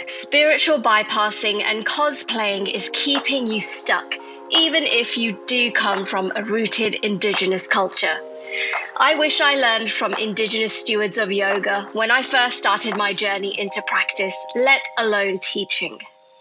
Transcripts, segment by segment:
Spiritual bypassing and cosplaying is keeping you stuck, even if you do come from a rooted Indigenous culture. I wish I learned from Indigenous stewards of yoga when I first started my journey into practice, let alone teaching.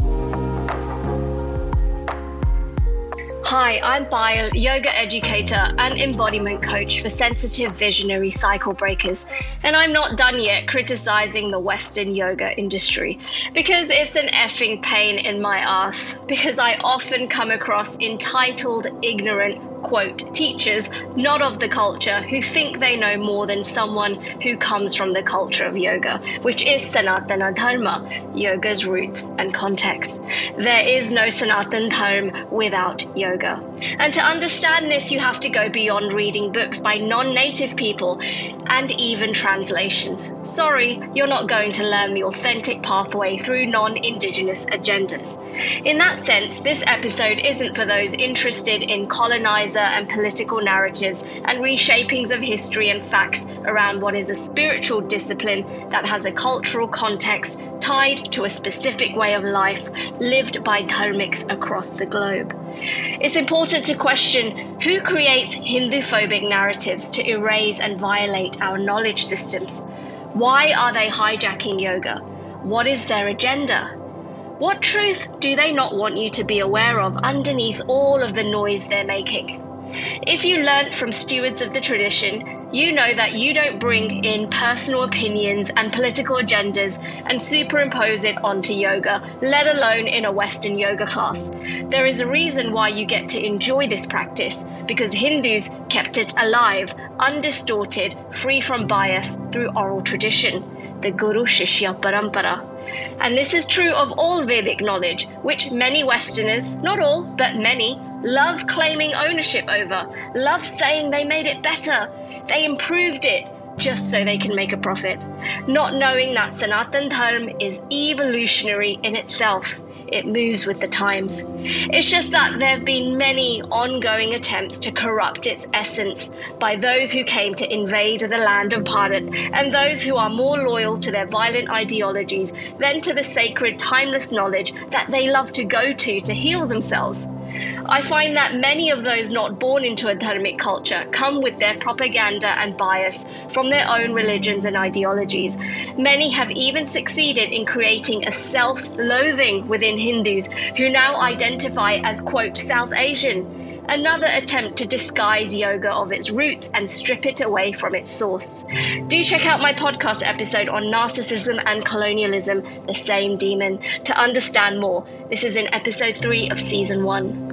Hi, I'm Payal, yoga educator and embodiment coach for sensitive visionary cycle breakers, and I'm not done yet criticizing the Western yoga industry because it's an effing pain in my ass, because I often come across entitled, ignorant, quote, teachers not of the culture who think they know more than someone who comes from the culture of yoga, which is Sanatana Dharma, yoga's roots and context. There is no Sanatan Dharma without yoga. And to understand this, you have to go beyond reading books by non-native people and even translations. Sorry, you're not going to learn the authentic pathway through non-Indigenous agendas. In that sense, this episode isn't for those interested in colonizer and political narratives and reshapings of history and facts around what is a spiritual discipline that has a cultural context tied to a specific way of life lived by dharmics across the globe. It's important to question who creates Hindu-phobic narratives to erase and violate our knowledge systems. Why are they hijacking yoga? What is their agenda? What truth do they not want you to be aware of underneath all of the noise they're making? If you learnt from stewards of the tradition, you know that you don't bring in personal opinions and political agendas and superimpose it onto yoga, let alone in a Western yoga class. There is a reason why you get to enjoy this practice, because Hindus kept it alive, undistorted, free from bias through oral tradition, the Guru Shishya Parampara. And this is true of all Vedic knowledge, which many Westerners, not all, but many, love claiming ownership over, love saying they made it better, they improved it, just so they can make a profit, not knowing that Sanatan Dharma is evolutionary in itself. It moves with the times. It's just that there have been many ongoing attempts to corrupt its essence by those who came to invade the land of Bharat and those who are more loyal to their violent ideologies than to the sacred, timeless knowledge that they love to go to heal themselves. I find that many of those not born into a dharmic culture come with their propaganda and bias from their own religions and ideologies. Many have even succeeded in creating a self-loathing within Hindus who now identify as, quote, South Asian, another attempt to disguise yoga of its roots and strip it away from its source. Do check out my podcast episode on narcissism and colonialism, the same demon, to understand more. This is in episode 3 of season 1.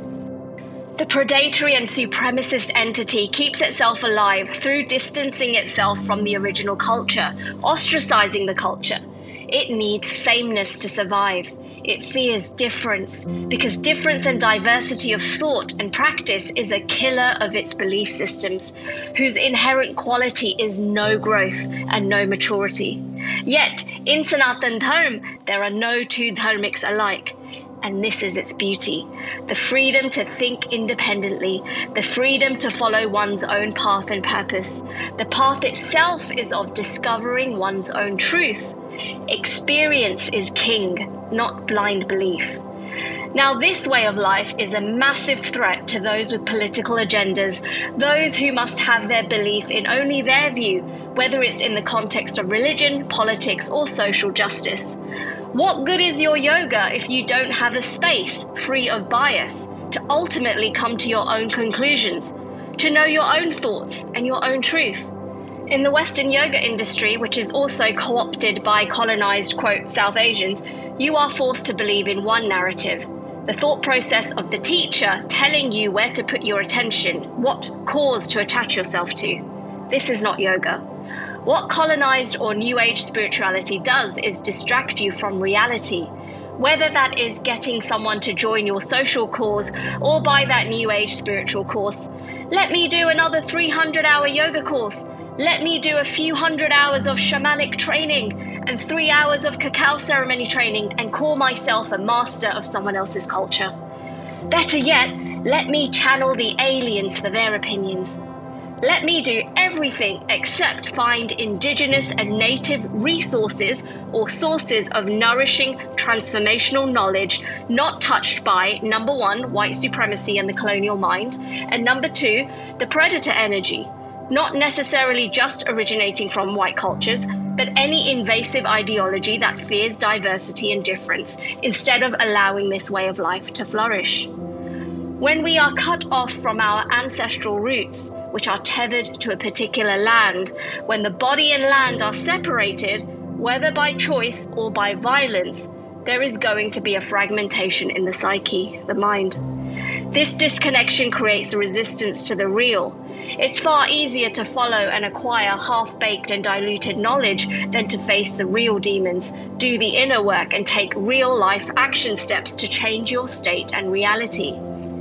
The predatory and supremacist entity keeps itself alive through distancing itself from the original culture, ostracizing the culture. It needs sameness to survive. It fears difference, because difference and diversity of thought and practice is a killer of its belief systems, whose inherent quality is no growth and no maturity. Yet, in Sanatan Dharma, there are no two dharmics alike. And this is its beauty, the freedom to think independently, the freedom to follow one's own path and purpose. The path itself is of discovering one's own truth. Experience is king, not blind belief. Now, this way of life is a massive threat to those with political agendas, those who must have their belief in only their view, whether it's in the context of religion, politics, or social justice. What good is your yoga if you don't have a space free of bias to ultimately come to your own conclusions, to know your own thoughts and your own truth? In the Western yoga industry, which is also co-opted by colonized, quote, South Asians, you are forced to believe in one narrative, the thought process of the teacher telling you where to put your attention, what cause to attach yourself to. This is not yoga. What colonized or New Age spirituality does is distract you from reality, whether that is getting someone to join your social cause or buy that New Age spiritual course. Let me do another 300-hour yoga course. Let me do a few hundred hours of shamanic training and 3 hours of cacao ceremony training and call myself a master of someone else's culture. Better yet, let me channel the aliens for their opinions. Let me do everything except find indigenous and native resources or sources of nourishing transformational knowledge not touched by, number one, white supremacy and the colonial mind, and number two, the predator energy, not necessarily just originating from white cultures, but any invasive ideology that fears diversity and difference instead of allowing this way of life to flourish. When we are cut off from our ancestral roots, which are tethered to a particular land, when the body and land are separated, whether by choice or by violence, there is going to be a fragmentation in the psyche, the mind. This disconnection creates a resistance to the real. It's far easier to follow and acquire half-baked and diluted knowledge than to face the real demons, do the inner work, and take real-life action steps to change your state and reality.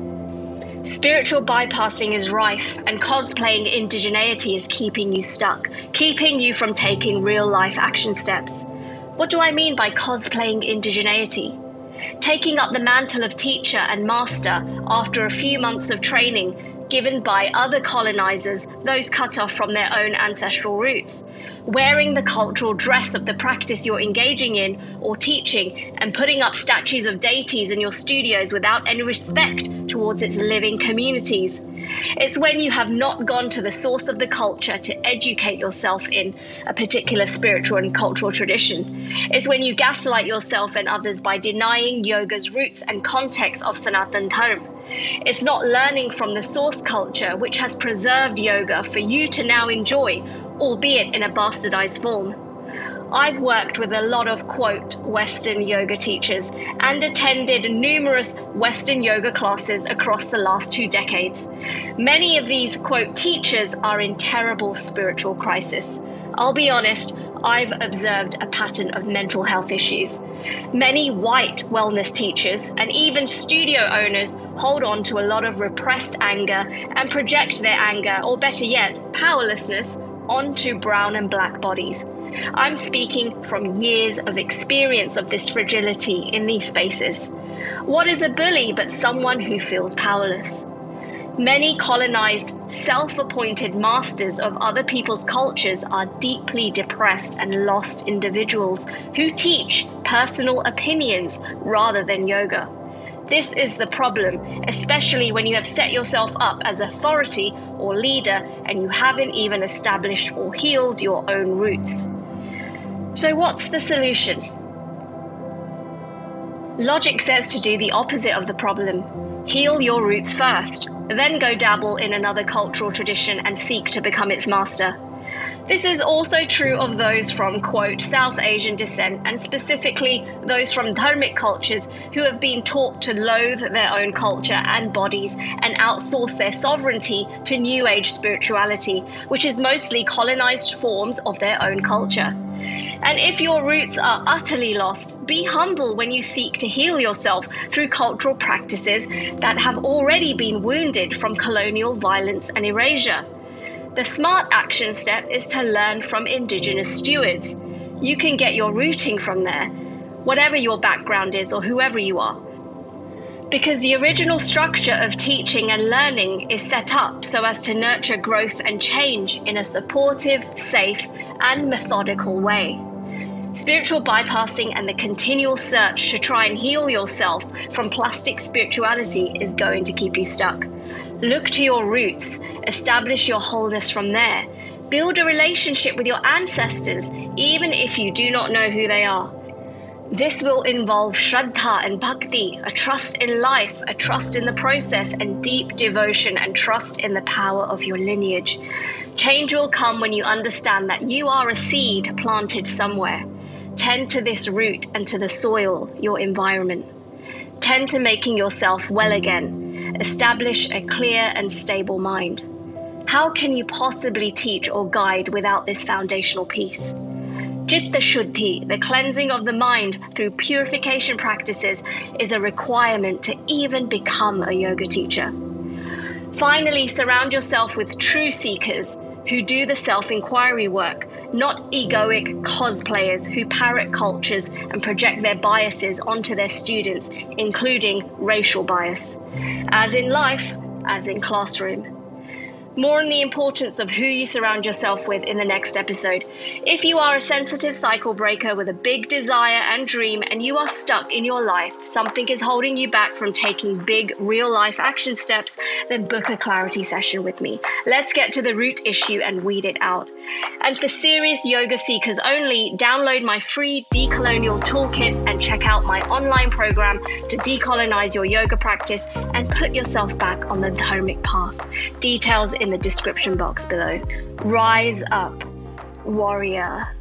Spiritual bypassing is rife, and cosplaying indigeneity is keeping you stuck, keeping you from taking real-life action steps. What do I mean by cosplaying indigeneity? Taking up the mantle of teacher and master after a few months of training given by other colonizers, those cut off from their own ancestral roots. Wearing the cultural dress of the practice you're engaging in or teaching, and putting up statues of deities in your studios without any respect towards its living communities. It's when you have not gone to the source of the culture to educate yourself in a particular spiritual and cultural tradition. It's when you gaslight yourself and others by denying yoga's roots and context of Sanatan Dharma. It's not learning from the source culture which has preserved yoga for you to now enjoy, albeit in a bastardized form. I've worked with a lot of, quote, Western yoga teachers and attended numerous Western yoga classes across the last 2 decades. Many of these, quote, teachers are in terrible spiritual crisis. I'll be honest, I've observed a pattern of mental health issues. Many white wellness teachers and even studio owners hold on to a lot of repressed anger and project their anger, or better yet, powerlessness, onto brown and black bodies. I'm speaking from years of experience of this fragility in these spaces. What is a bully but someone who feels powerless? Many colonized, self-appointed masters of other people's cultures are deeply depressed and lost individuals who teach personal opinions rather than yoga. This is the problem, especially when you have set yourself up as authority or leader and you haven't even established or healed your own roots. So what's the solution? Logic says to do the opposite of the problem. Heal your roots first, then go dabble in another cultural tradition and seek to become its master. This is also true of those from, quote, South Asian descent, and specifically those from dharmic cultures who have been taught to loathe their own culture and bodies and outsource their sovereignty to New Age spirituality, which is mostly colonized forms of their own culture. And if your roots are utterly lost, be humble when you seek to heal yourself through cultural practices that have already been wounded from colonial violence and erasure. The smart action step is to learn from indigenous stewards. You can get your rooting from there, whatever your background is or whoever you are. Because the original structure of teaching and learning is set up so as to nurture growth and change in a supportive, safe, and methodical way. Spiritual bypassing and the continual search to try and heal yourself from plastic spirituality is going to keep you stuck. Look to your roots, establish your wholeness from there. Build a relationship with your ancestors, even if you do not know who they are. This will involve Shraddha and Bhakti, a trust in life, a trust in the process, and deep devotion and trust in the power of your lineage. Change will come when you understand that you are a seed planted somewhere. Tend to this root and to the soil, your environment. Tend to making yourself well again. Establish a clear and stable mind. How can you possibly teach or guide without this foundational piece? Chitta Shuddhi, the cleansing of the mind through purification practices, is a requirement to even become a yoga teacher. Finally, surround yourself with true seekers who do the self-inquiry work, not egoic cosplayers who parrot cultures and project their biases onto their students, including racial bias, as in life, as in classroom. More on the importance of who you surround yourself with in the next episode. If you are a sensitive cycle breaker with a big desire and dream and you are stuck in your life, something is holding you back from taking big real life action steps, then book a clarity session with me. Let's get to the root issue and weed it out. And for serious yoga seekers only, download my free Decolonial Toolkit and check out my online program to decolonize your yoga practice and put yourself back on the dharmic path. Details in the description box below. Rise up, warrior.